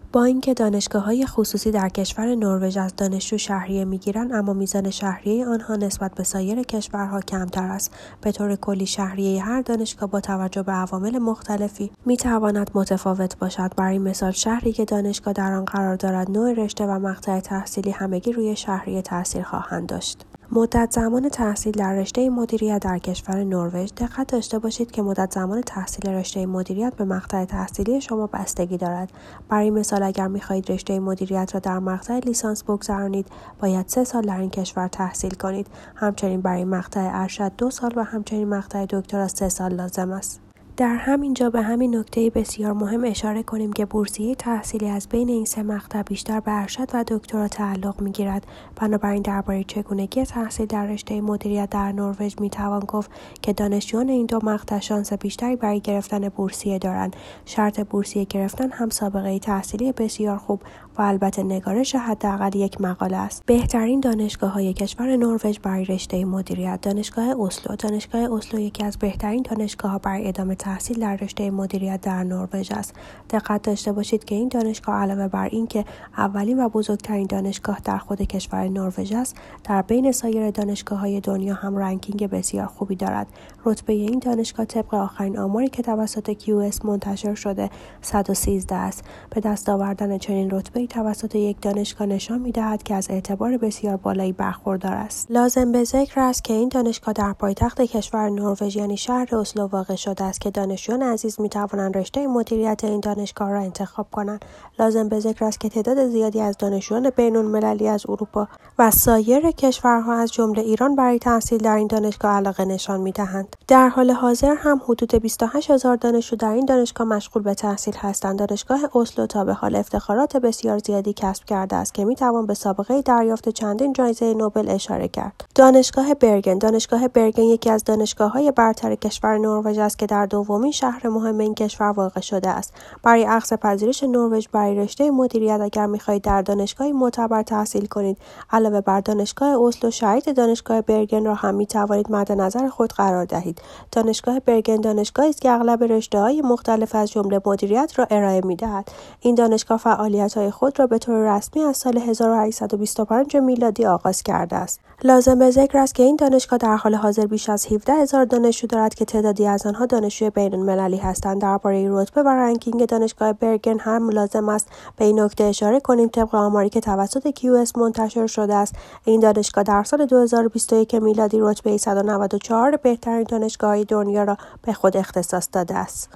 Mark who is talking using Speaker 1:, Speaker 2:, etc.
Speaker 1: با اینکه دانشگاه‌های خصوصی در کشور نروژ از دانشجو شهریه می‌گیرند، اما میزان شهریه آنها نسبت به سایر کشورها کمتر است. به طور کلی شهریه هر دانشگاه با توجه به عوامل مختلفی می‌تواند متفاوت باشد. برای مثال شهری که دانشگاه در آن قرار دارد، نوع رشته و مقطع تحصیلی همگی روی شهریه تاثیر خواهند داشت. مدت زمان تحصیل در رشته مدیریت در کشور نروژ. دقت داشته باشید که مدت زمان تحصیل رشته مدیریت به مقطع تحصیلی شما بستگی دارد. برای مثال اگر می‌خواهید رشته مدیریت را در مقطع لیسانس بگذرانید، باید 3 سال در این کشور تحصیل کنید. همچنین برای مقطع ارشد 2 سال و همچنین مقطع دکترا 3 سال لازم است. در همین جا به همین نکته بسیار مهم اشاره کنیم که بورسیه تحصیلی از بین این 3 مقطع بیشتر به ارشد و دکترا تعلق می‌گیرد. بنابراین درباره چگونگی تحصیل در رشته مدیریت در نروژ می‌توان گفت که دانشجویان این 2 مقطع شانس بیشتری برای گرفتن بورسیه دارند. شرط بورسیه گرفتن هم سابقه تحصیلی بسیار خوب و البته نگارش حداقل 1 مقاله است. بهترین دانشگاه‌های کشور نروژ برای رشته مدیریت: دانشگاه اسلو. دانشگاه اسلو یکی از بهترین دانشگاه‌ها برای ادامه تحصیل در رشته مدیریت در نروژ است. دقت داشته باشید که این دانشگاه علاوه بر اینکه اولین و بزرگترین دانشگاه در خود کشور نروژ است، در بین سایر دانشگاه‌های دنیا هم رنکینگ بسیار خوبی دارد. رتبه این دانشگاه طبق آخرین آماری که توسط QS منتشر شده 113 است. به دست آوردن چنین رتبه‌ای توسط یک دانشگاه نشان می‌دهد که از اعتبار بسیار بالایی برخوردار است. لازم به ذکر است که این دانشگاه در پایتخت کشور نروژ یعنی شهر اسلو واقع شده است که دانشجویان عزیز می‌توانند رشته مدیریت این دانشگاه را انتخاب کنند. لازم به ذکر است که تعداد زیادی از دانشجویان بین‌المللی از اروپا و سایر کشورها از جمله ایران برای تحصیل در این دانشگاه علاقه نشان می‌دهند. در حال حاضر هم حدود 28,000 دانشجو در این دانشگاه مشغول به تحصیل هستند. دانشگاه اسلو تا به حال افتخارات بسیار زیادی کسب کرده است که می‌توان به سابقه دریافت چندین جایزه نوبل اشاره کرد. دانشگاه برگن. دانشگاه برگن یکی از دانشگاه‌های برتر کشور نروژ است که در دومین شهر مهم این کشور واقع شده است. برای اخذ پذیرش نروژ برای رشته مدیریت اگر می‌خواهید در دانشگاهی معتبر تحصیل کنید، علاوه بر دانشگاه اسلو، شرایط دانشگاه برگن را هم می‌توانید مد نظر خود قرار دهید. دانشگاه برگن دانشگاهی است که اغلب رشته‌های مختلف از جمله مدیریت را ارائه می‌دهد. این دانشگاه فعالیت‌های خود را به طور رسمی از سال 1825 میلادی آغاز کرده است. لازم به ذکر است که این دانشگاه در حال حاضر بیش از 17,000 دانشجو دارد که تعدادی از آنها دانشجوی بین‌المللی هستند. درباره رتبه و رنکینگ دانشگاه برگن هم لازم است به این نکته اشاره کنیم طبق آماری که توسط QS منتشر شده است، این دانشگاه در سال 2021 میلادی رتبه 194 بهترین دانشگاه‌های دنیا را به خود اختصاص داده است.